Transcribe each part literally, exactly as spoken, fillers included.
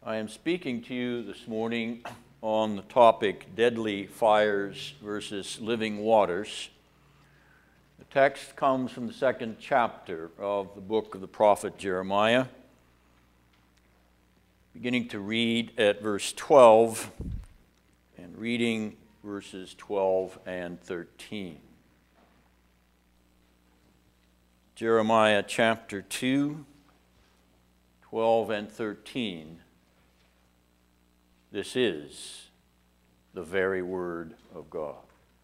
I am speaking to you this morning on the topic deadly fires versus living waters. The text comes from the second chapter of the book of the prophet Jeremiah, beginning to read at verse twelve and reading verses twelve and thirteen. Jeremiah chapter two, twelve and thirteen. This is the very word of God.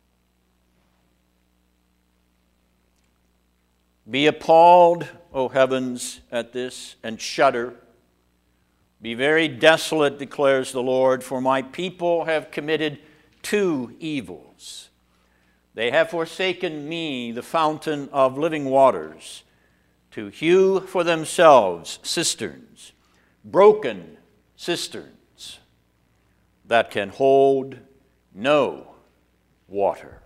Be appalled, O heavens, at this, and shudder. Be very desolate, declares the Lord, for my people have committed two evils. They have forsaken me, the fountain of living waters, to hew for themselves cisterns, broken cisterns, that can hold no water.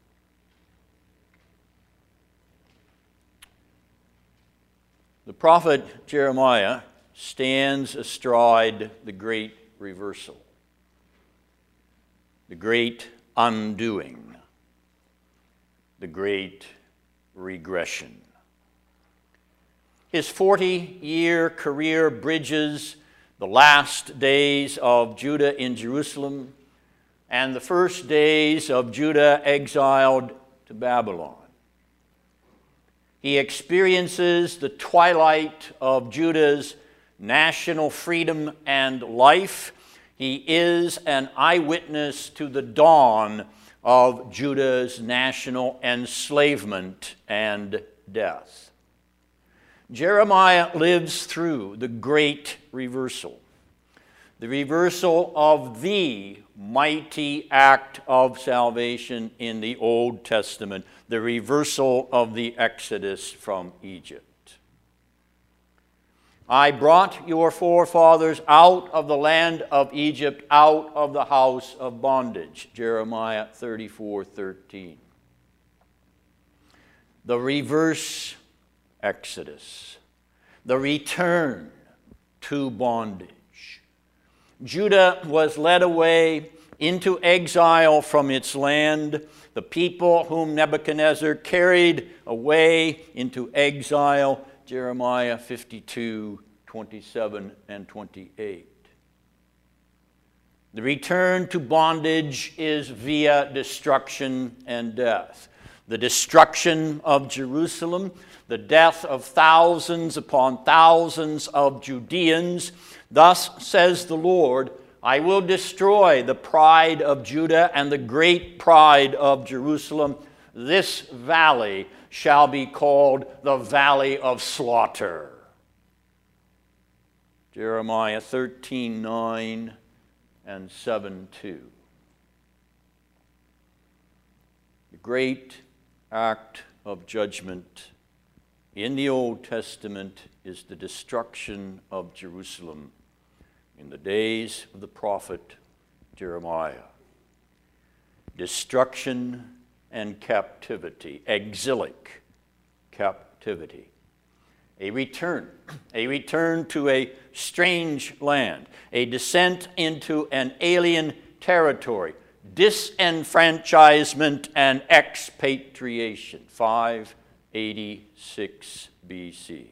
The prophet Jeremiah stands astride the great reversal, the great undoing, the great regression. His forty-year career bridges the last days of Judah in Jerusalem and the first days of Judah exiled to Babylon. He experiences the twilight of Judah's national freedom and life. He is an eyewitness to the dawn of Judah's national enslavement and death. Jeremiah lives through the great reversal, the reversal of the mighty act of salvation in the Old Testament, the reversal of the Exodus from Egypt. I brought your forefathers out of the land of Egypt, out of the house of bondage. Jeremiah thirty-four thirteen. The reverse Exodus, the return to bondage. Judah was led away into exile from its land, the people whom Nebuchadnezzar carried away into exile. Jeremiah fifty-two twenty-seven and twenty-eight. The return to bondage is via destruction and death. The destruction of Jerusalem, the death of thousands upon thousands of Judeans. Thus says the Lord, I will destroy the pride of Judah and the great pride of Jerusalem. This valley shall be called the valley of slaughter. Jeremiah thirteen nine and seven two. The great act of judgment in the Old Testament is the destruction of Jerusalem in the days of the prophet Jeremiah. Destruction and captivity, exilic captivity. A return, a return to a strange land, a descent into an alien territory, disenfranchisement and expatriation. five eighty-six B C.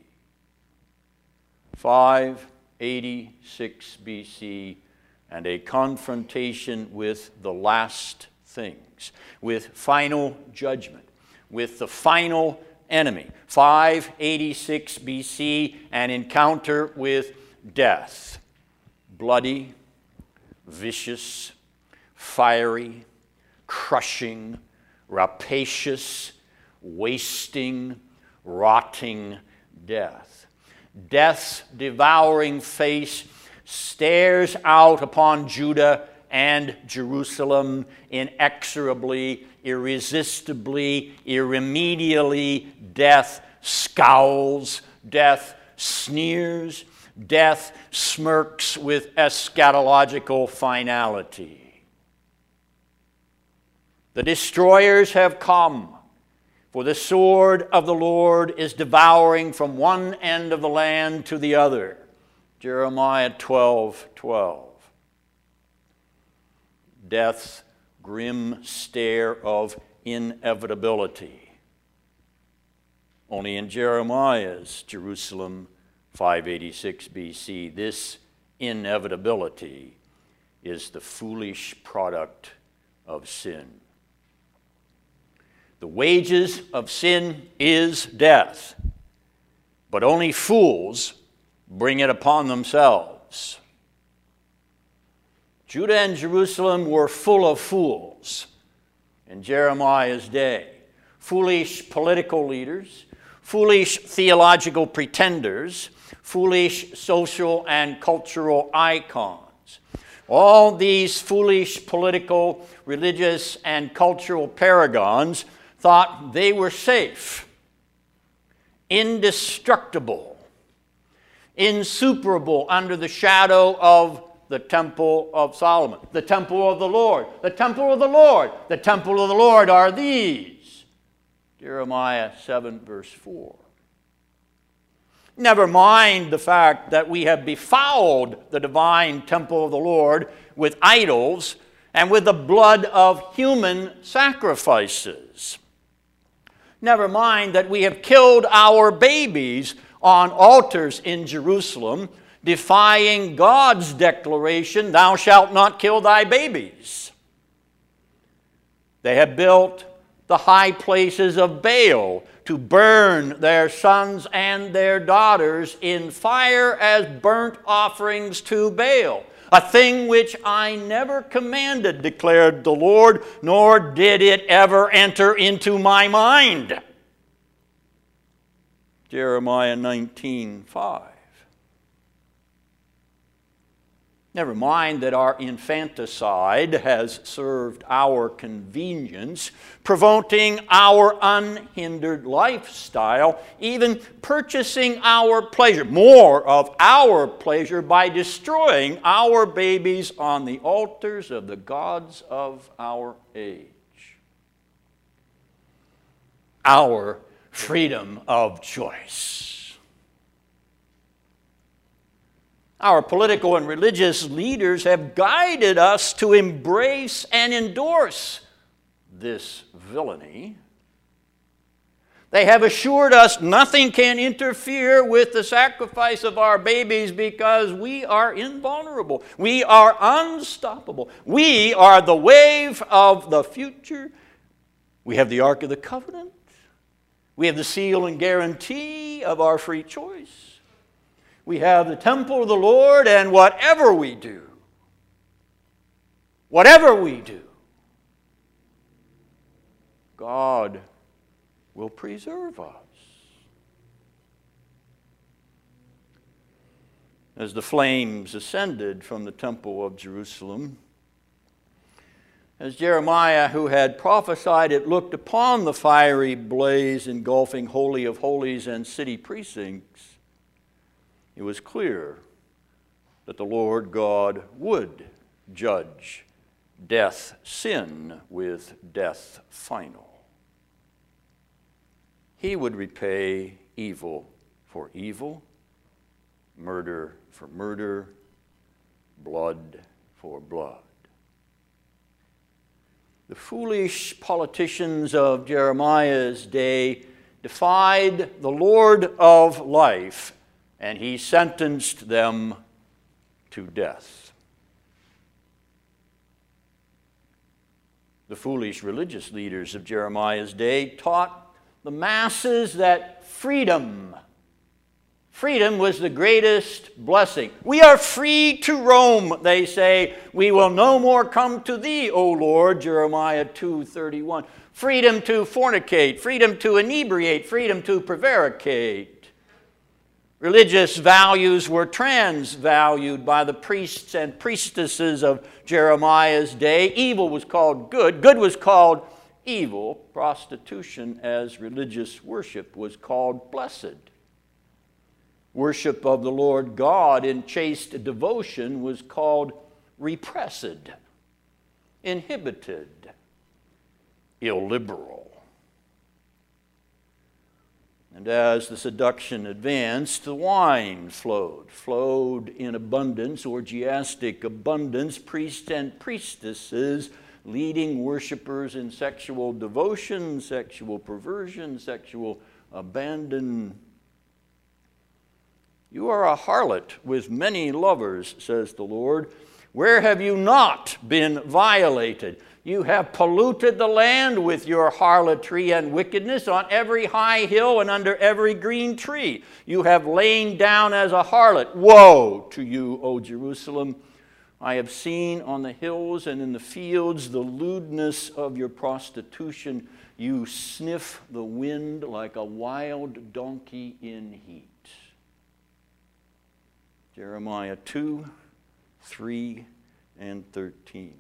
five eighty-six B C, and a confrontation with the last things, with final judgment, with the final enemy. five eighty-six B C, an encounter with death. Bloody, vicious, fiery, crushing, rapacious, wasting, rotting death. Death's devouring face stares out upon Judah and Jerusalem inexorably, irresistibly, irremediably. Death scowls, death sneers, death smirks with eschatological finality. The destroyers have come, for the sword of the Lord is devouring from one end of the land to the other. Jeremiah twelve twelve. Death's grim stare of inevitability. Only in Jeremiah's Jerusalem, five eighty-six B C, this inevitability is the foolish product of sin. The wages of sin is death, but only fools bring it upon themselves. Judah and Jerusalem were full of fools in Jeremiah's day. Foolish political leaders, foolish theological pretenders, foolish social and cultural icons. All these foolish political, religious, and cultural paragons thought they were safe, indestructible, insuperable under the shadow of the temple of Solomon, the temple of the Lord, the temple of the Lord, the temple of the Lord are these. Jeremiah seven verse four. Never mind the fact that we have befouled the divine temple of the Lord with idols and with the blood of human sacrifices. Never mind that we have killed our babies on altars in Jerusalem, defying God's declaration, "Thou shalt not kill thy babies." They have built the high places of Baal to burn their sons and their daughters in fire as burnt offerings to Baal. A thing which I never commanded, declared the Lord, nor did it ever enter into my mind. Jeremiah nineteen five. Never mind that our infanticide has served our convenience, promoting our unhindered lifestyle, even purchasing our pleasure, more of our pleasure, by destroying our babies on the altars of the gods of our age. Our freedom of choice. Our political and religious leaders have guided us to embrace and endorse this villainy. They have assured us nothing can interfere with the sacrifice of our babies because we are invulnerable. We are unstoppable. We are the wave of the future. We have the Ark of the Covenant. We have the seal and guarantee of our free choice. We have the temple of the Lord, and whatever we do, whatever we do, God will preserve us. As the flames ascended from the temple of Jerusalem, as Jeremiah, who had prophesied it, looked upon the fiery blaze engulfing Holy of Holies and city precincts, it was clear that the Lord God would judge death sin with death final. He would repay evil for evil, murder for murder, blood for blood. The foolish politicians of Jeremiah's day defied the Lord of life, and he sentenced them to death. The foolish religious leaders of Jeremiah's day taught the masses that freedom, freedom was the greatest blessing. We are free to roam, they say. We will no more come to thee, O Lord, Jeremiah two thirty-one. Freedom to fornicate, freedom to inebriate, freedom to prevaricate. Religious values were transvalued by the priests and priestesses of Jeremiah's day. Evil was called good. Good was called evil. Prostitution as religious worship was called blessed. Worship of the Lord God in chaste devotion was called repressed, inhibited, illiberal. And as the seduction advanced, the wine flowed, flowed in abundance, orgiastic abundance, priests and priestesses leading worshipers in sexual devotion, sexual perversion, sexual abandon. You are a harlot with many lovers, says the Lord. Where have you not been violated? You have polluted the land with your harlotry and wickedness on every high hill and under every green tree. You have lain down as a harlot. Woe to you, O Jerusalem! I have seen on the hills and in the fields the lewdness of your prostitution. You sniff the wind like a wild donkey in heat. Jeremiah two, three, and thirteen.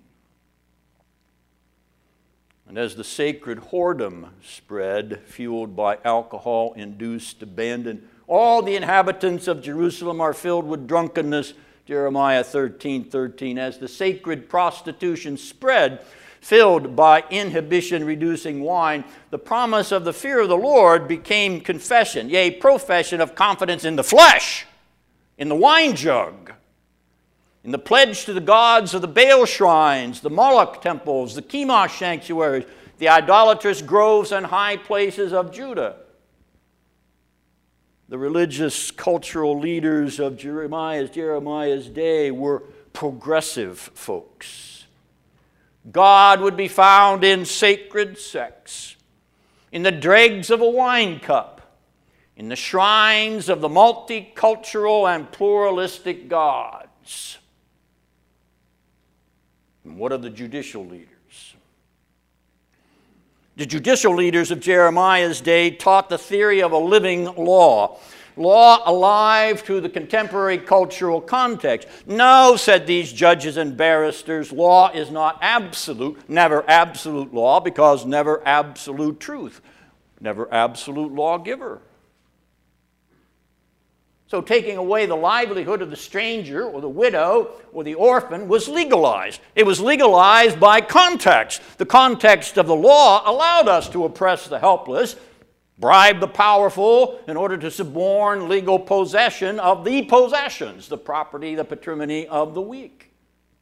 And as the sacred whoredom spread, fueled by alcohol-induced abandon, all the inhabitants of Jerusalem are filled with drunkenness. Jeremiah thirteen, thirteen. As the sacred prostitution spread, filled by inhibition-reducing wine, the promise of the fear of the Lord became confession, yea, profession of confidence in the flesh, in the wine jug, in the pledge to the gods of the Baal shrines, the Moloch temples, the Chemosh sanctuaries, the idolatrous groves and high places of Judah. The religious, cultural leaders of Jeremiah's, Jeremiah's day were progressive folks. God would be found in sacred sex, in the dregs of a wine cup, in the shrines of the multicultural and pluralistic gods. And what of the judicial leaders? The judicial leaders of Jeremiah's day taught the theory of a living law, law alive to the contemporary cultural context. No, said these judges and barristers, law is not absolute, never absolute law, because never absolute truth, never absolute lawgiver. So taking away the livelihood of the stranger or the widow or the orphan was legalized. It was legalized by context. The context of the law allowed us to oppress the helpless, bribe the powerful in order to suborn legal possession of the possessions, the property, the patrimony of the weak.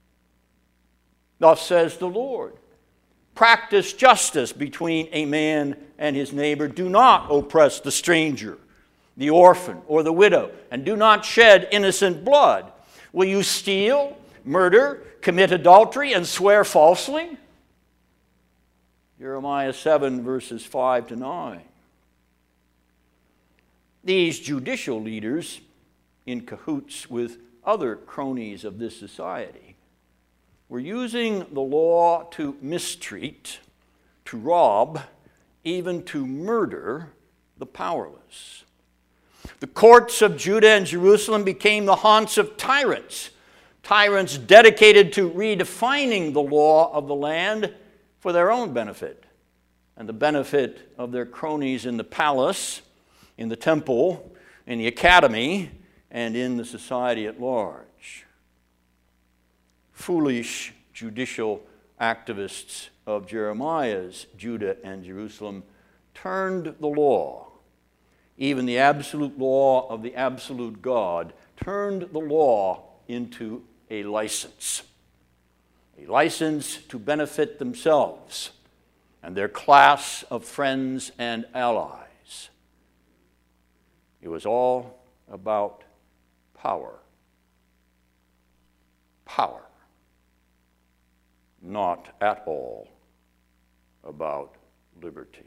Thus says the Lord, practice justice between a man and his neighbor. Do not oppress the stranger, the orphan, or the widow, and do not shed innocent blood. Will you steal, murder, commit adultery, and swear falsely? Jeremiah seven, verses five to nine. These judicial leaders, in cahoots with other cronies of this society, were using the law to mistreat, to rob, even to murder the powerless. The courts of Judah and Jerusalem became the haunts of tyrants, tyrants dedicated to redefining the law of the land for their own benefit and the benefit of their cronies in the palace, in the temple, in the academy, and in the society at large. Foolish judicial activists of Jeremiah's Judah and Jerusalem turned the law, even the absolute law of the absolute God, turned the law into a license. A license to benefit themselves and their class of friends and allies. It was all about power. Power. Not at all about liberty.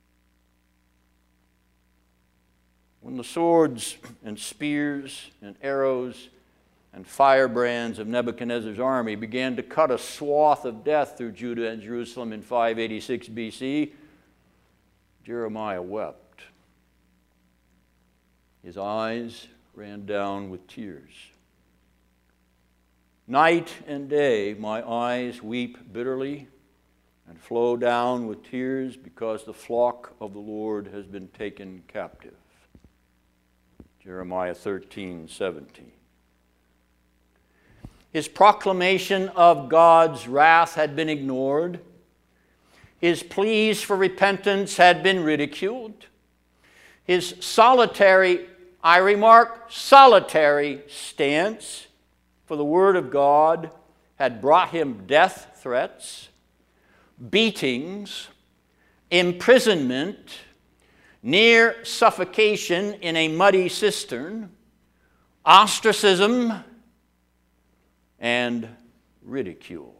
When the swords and spears and arrows and firebrands of Nebuchadnezzar's army began to cut a swath of death through Judah and Jerusalem in five eighty-six B C, Jeremiah wept. His eyes ran down with tears. Night and day my eyes weep bitterly and flow down with tears because the flock of the Lord has been taken captive. Jeremiah thirteen, seventeen. His proclamation of God's wrath had been ignored. His pleas for repentance had been ridiculed. His solitary, I remark, solitary stance for the Word of God had brought him death threats, beatings, imprisonment, near suffocation in a muddy cistern, ostracism, and ridicule.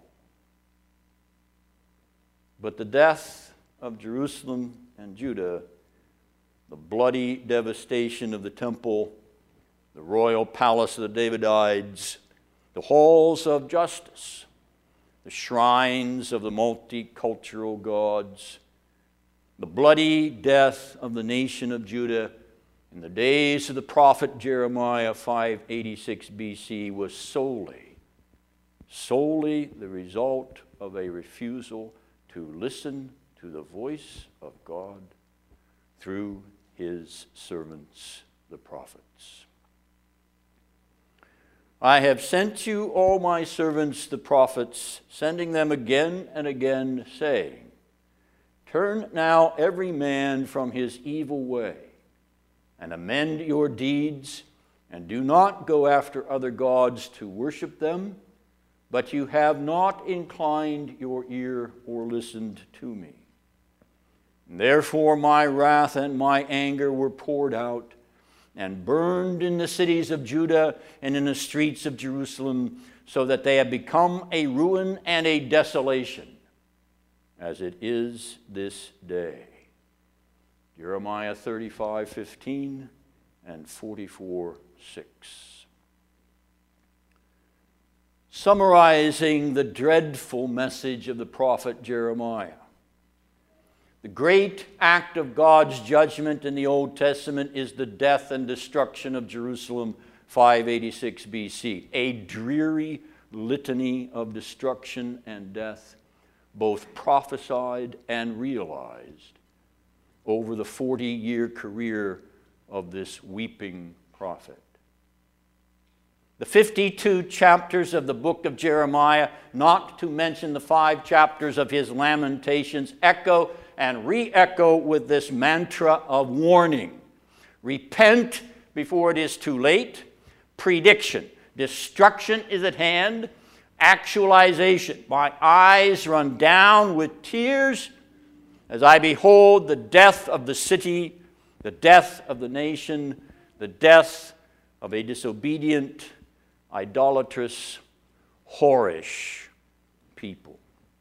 But the death of Jerusalem and Judah, the bloody devastation of the temple, the royal palace of the Davidites, the halls of justice, the shrines of the multicultural gods, the bloody death of the nation of Judah in the days of the prophet Jeremiah, five eighty-six B C, was solely, solely the result of a refusal to listen to the voice of God through his servants, the prophets. I have sent you all my servants, the prophets, sending them again and again, saying, turn now every man from his evil way, and amend your deeds, and do not go after other gods to worship them, but you have not inclined your ear or listened to me. Therefore my wrath and my anger were poured out, and burned in the cities of Judah and in the streets of Jerusalem, so that they have become a ruin and a desolation, as it is this day. Jeremiah thirty-five fifteen and forty-four six. Summarizing the dreadful message of the prophet Jeremiah. The great act of God's judgment in the Old Testament is the death and destruction of Jerusalem, five eighty-six B C. A dreary litany of destruction and death, both prophesied and realized over the forty-year career of this weeping prophet. The fifty-two chapters of the book of Jeremiah, not to mention the five chapters of his Lamentations, echo and re-echo with this mantra of warning. Repent before it is too late. Prediction. Destruction is at hand. Actualization. My eyes run down with tears as I behold the death of the city, the death of the nation, the death of a disobedient, idolatrous, whorish people.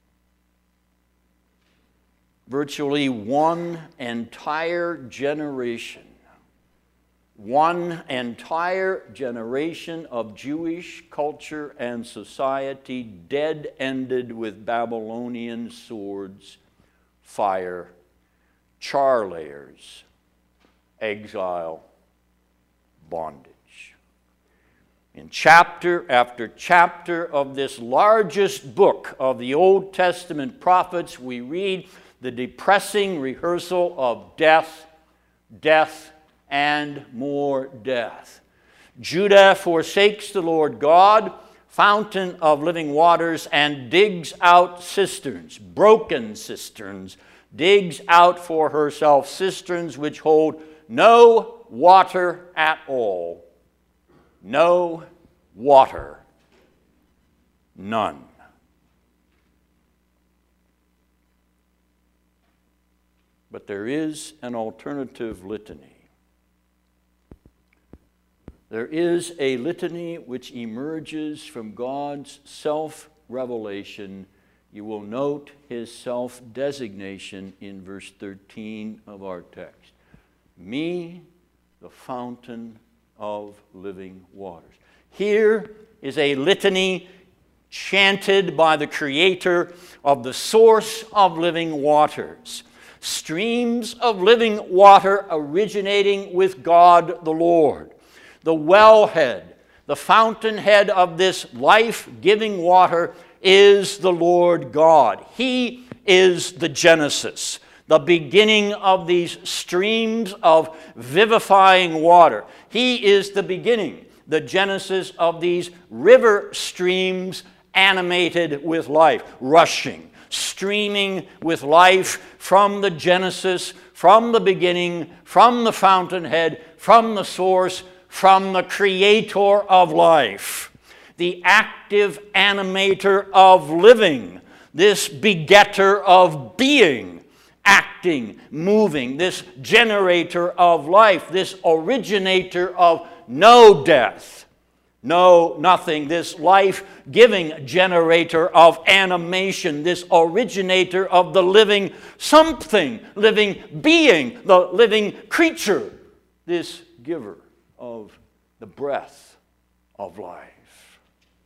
Virtually one entire generation, one entire generation of Jewish culture and society dead-ended with Babylonian swords, fire, char layers, exile, bondage. In chapter after chapter of this largest book of the Old Testament prophets, we read the depressing rehearsal of death, death, and more death. Judah forsakes the Lord God, fountain of living waters, and digs out cisterns, broken cisterns, digs out for herself cisterns which hold no water at all. No water. None. But there is an alternative litany. There is a litany which emerges from God's self-revelation. You will note his self-designation in verse thirteen of our text. Me, the fountain of living waters. Here is a litany chanted by the Creator of the source of living waters. Streams of living water originating with God the Lord. The wellhead, the fountainhead of this life-giving water is the Lord God. He is the Genesis, the beginning of these streams of vivifying water. He is the beginning, the Genesis of these river streams animated with life, rushing, streaming with life from the Genesis, from the beginning, from the fountainhead, from the source, from the creator of life, the active animator of living, this begetter of being, acting, moving, this generator of life, this originator of no death, no nothing, this life-giving generator of animation, this originator of the living something, living being, the living creature, this giver of the breath of life.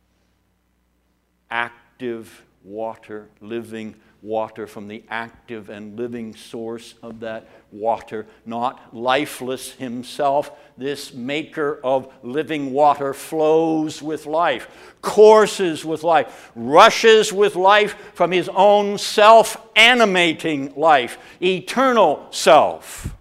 Active water, living water from the active and living source of that water, not lifeless himself. This maker of living water flows with life, courses with life, rushes with life from his own self-animating life, eternal self.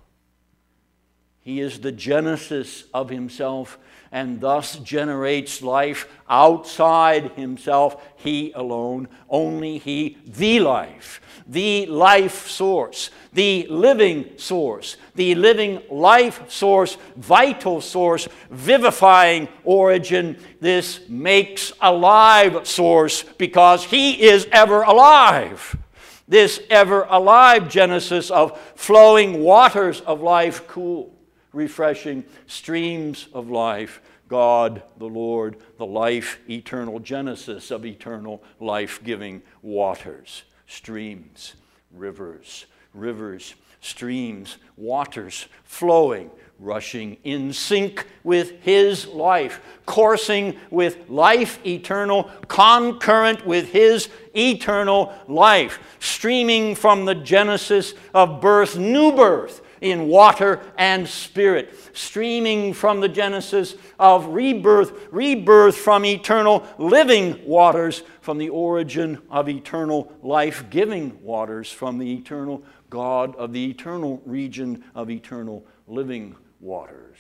He is the genesis of himself and thus generates life outside himself, he alone, only he, the life, the life source, the living source, the living life source, vital source, vivifying origin. This makes alive source because he is ever alive. This ever alive genesis of flowing waters of life, cool, refreshing streams of life, God the Lord, the life eternal genesis of eternal life-giving waters, streams, rivers, rivers, streams, waters flowing, rushing in sync with his life, coursing with life eternal, concurrent with his eternal life, streaming from the genesis of birth, new birth, in water and spirit, streaming from the genesis of rebirth, rebirth from eternal living waters, from the origin of eternal life-giving waters, from the eternal God of the eternal region of eternal living waters.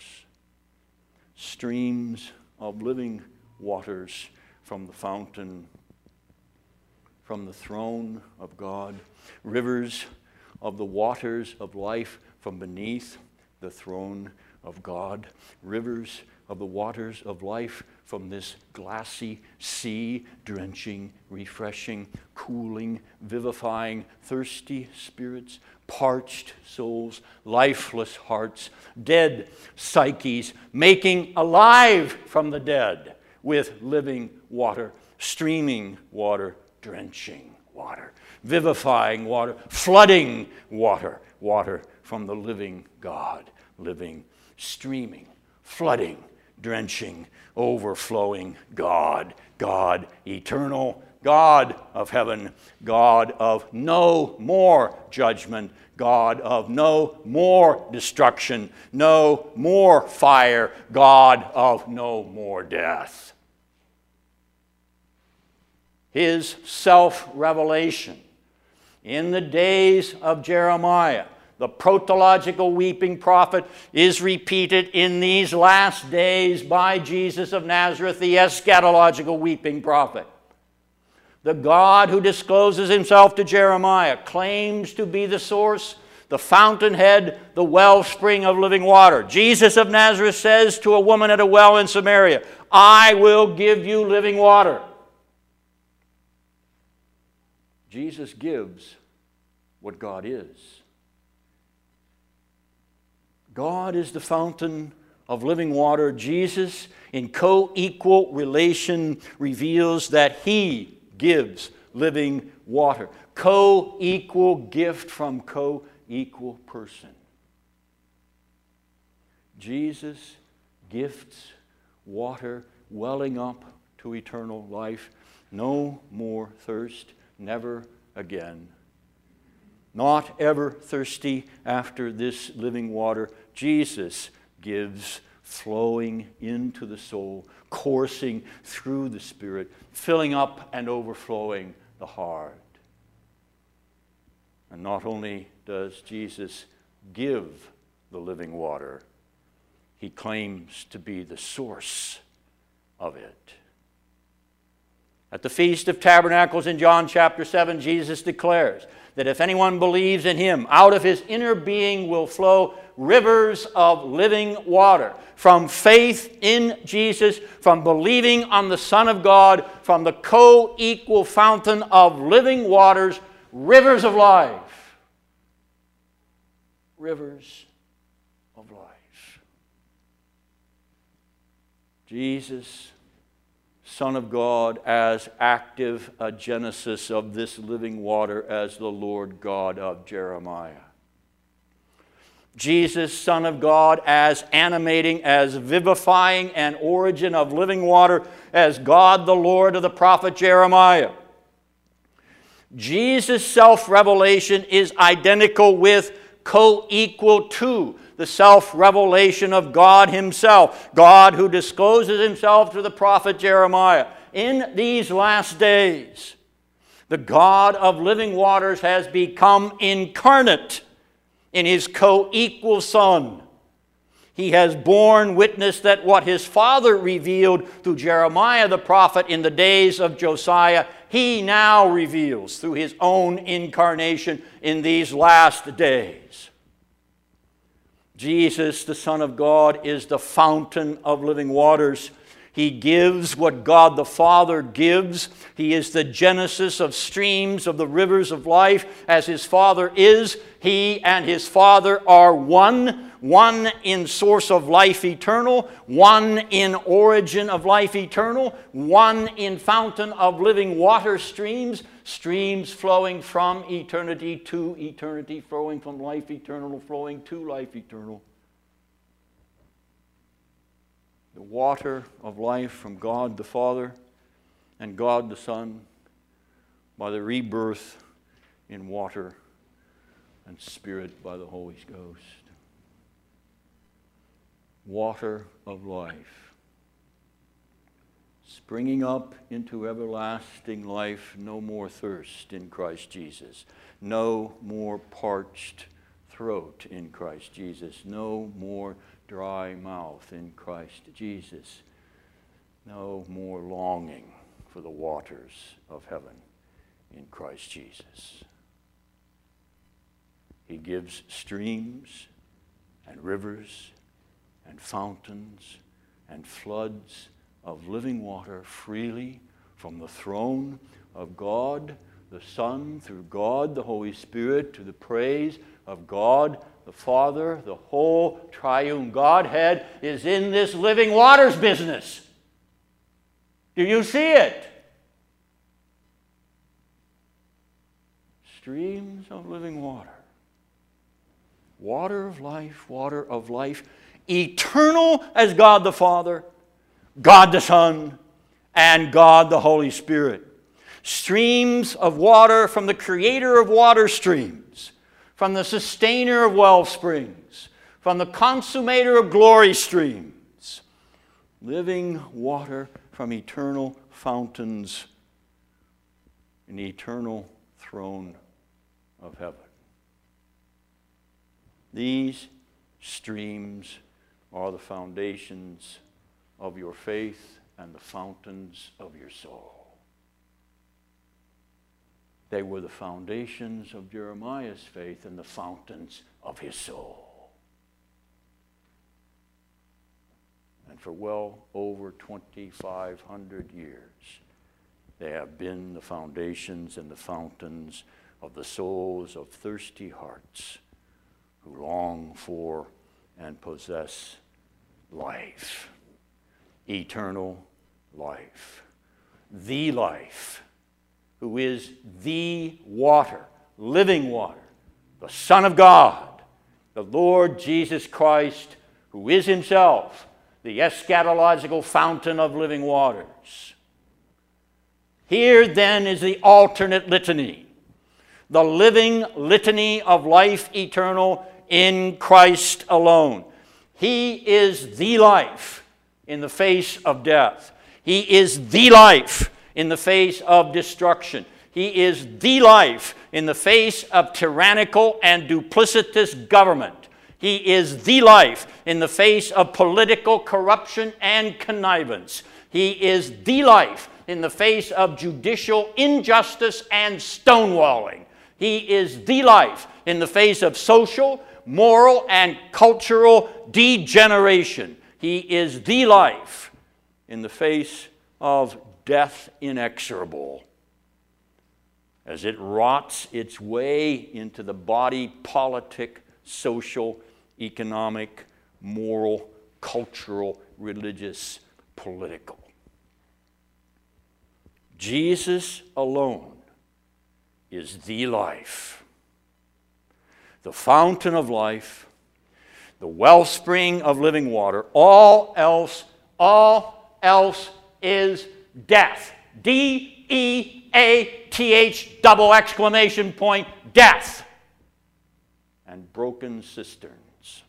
Streams of living waters from the fountain, from the throne of God, rivers of the waters of life from beneath the throne of God, rivers of the waters of life from this glassy sea, drenching, refreshing, cooling, vivifying, thirsty spirits, parched souls, lifeless hearts, dead psyches, making alive from the dead with living water, streaming water, drenching water, vivifying water, flooding water, water from the living God, living, streaming, flooding, drenching, overflowing God, God eternal, God of heaven, God of no more judgment, God of no more destruction, no more fire, God of no more death. His self-revelation in the days of Jeremiah, the protological weeping prophet, is repeated in these last days by Jesus of Nazareth, the eschatological weeping prophet. The God who discloses himself to Jeremiah claims to be the source, the fountainhead, the wellspring of living water. Jesus of Nazareth says to a woman at a well in Samaria, I will give you living water. Jesus gives what God is. God is the fountain of living water. Jesus, in co-equal relation, reveals that he gives living water. Co-equal gift from co-equal person. Jesus gifts water welling up to eternal life. No more thirst, never again. Not ever thirsty after this living water. Jesus gives flowing into the soul, coursing through the spirit, filling up and overflowing the heart. And not only does Jesus give the living water, he claims to be the source of it. At the Feast of Tabernacles in John chapter seven, Jesus declares that if anyone believes in him, out of his inner being will flow rivers of living water. From faith in Jesus, from believing on the Son of God, from the co-equal fountain of living waters, rivers of life. Rivers of life. Jesus, Son of God, as active a genesis of this living water as the Lord God of Jeremiah. Jesus, Son of God, as animating, as vivifying an origin of living water as God the Lord of the prophet Jeremiah. Jesus' self-revelation is identical with, co-equal to, the self-revelation of God himself. God who discloses himself to the prophet Jeremiah. In these last days, the God of living waters has become incarnate in his co-equal Son. He has borne witness that what his Father revealed through Jeremiah the prophet in the days of Josiah, he now reveals through his own incarnation in these last days. Jesus, the Son of God, is the fountain of living waters. He gives what God the Father gives. He is the genesis of streams of the rivers of life as his Father is. He and his Father are one, one in source of life eternal, one in origin of life eternal, one in fountain of living water streams, streams flowing from eternity to eternity, flowing from life eternal, flowing to life eternal. The water of life from God the Father and God the Son by the rebirth in water and Spirit by the Holy Ghost. Water of life, springing up into everlasting life, no more thirst in Christ Jesus, no more parched throat in Christ Jesus, no more dry mouth in Christ Jesus, no more longing for the waters of heaven in Christ Jesus. He gives streams and rivers and fountains and floods of living water freely from the throne of God the Son, through God the Holy Spirit, to the praise of God the Father. The whole triune Godhead is in this living waters business. Do you see it? Streams of living water. Water of life, water of life, eternal as God the Father, God the Son, and God the Holy Spirit. Streams of water from the creator of water streams, from the sustainer of well springs, from the consummator of glory streams. Living water from eternal fountains in the eternal throne of heaven. These streams are the foundations of your faith and the fountains of your soul. They were the foundations of Jeremiah's faith and the fountains of his soul. And for well over twenty-five hundred years, they have been the foundations and the fountains of the souls of thirsty hearts who long for and possess life, eternal life, the life, who is the water, living water, the Son of God, the Lord Jesus Christ, who is himself the eschatological fountain of living waters. Here then is the alternate litany, the living litany of life eternal in Christ alone. He is the life in the face of death. He is the life in the face of destruction. He is the life in the face of tyrannical and duplicitous government. He is the life in the face of political corruption and connivance. He is the life in the face of judicial injustice and stonewalling. He is the life in the face of social, moral, and cultural degeneration. He is the life in the face of death inexorable, as it rots its way into the body politic, social, economic, moral, cultural, religious, political. Jesus alone is the life, the fountain of life, the wellspring of living water. All else, all else is death. D E A T H double exclamation point, death. And broken cisterns.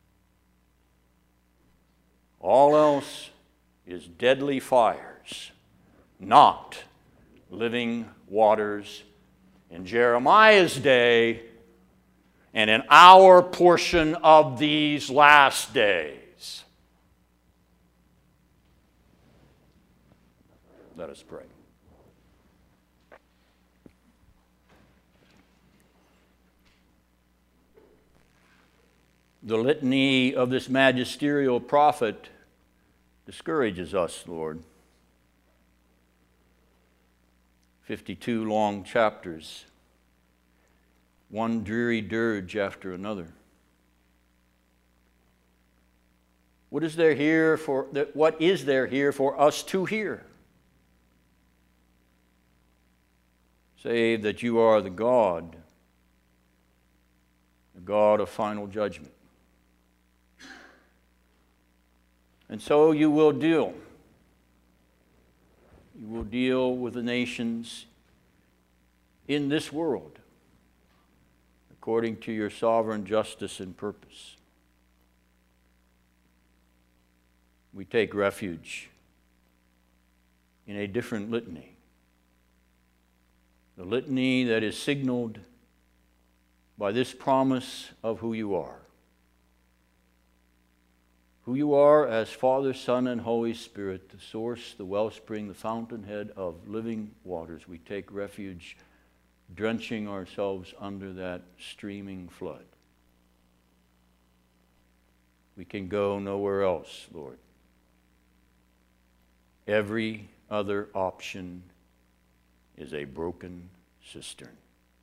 All else is deadly fires, not living waters in Jeremiah's day and in our portion of these last days. Let us pray. The litany of this magisterial prophet discourages us, Lord. fifty-two long chapters, one dreary dirge after another. What is there here for, what is there here for us to hear? Save that you are the God, the God of final judgment. And so you will deal. You will deal with the nations in this world according to your sovereign justice and purpose. We take refuge in a different litany. The litany that is signaled by this promise of who you are. Who you are as Father, Son, and Holy Spirit, the source, the wellspring, the fountainhead of living waters. We take refuge, drenching ourselves under that streaming flood. We can go nowhere else, Lord. Every other option is a broken cistern.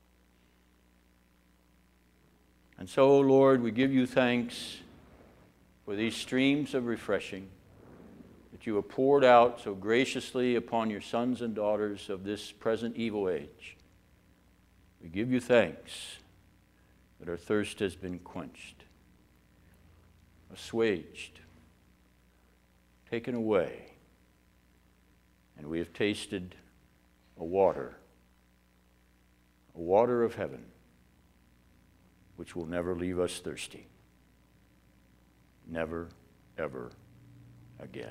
And so, Lord, we give you thanks for these streams of refreshing that you have poured out so graciously upon your sons and daughters of this present evil age. We give you thanks that our thirst has been quenched, assuaged, taken away, and we have tasted a water, a water of heaven, which will never leave us thirsty. Never, ever again.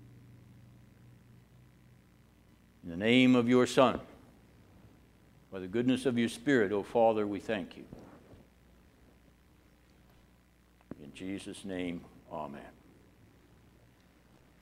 In the name of your Son, by the goodness of your Spirit, O Father, we thank you. In Jesus' name, amen.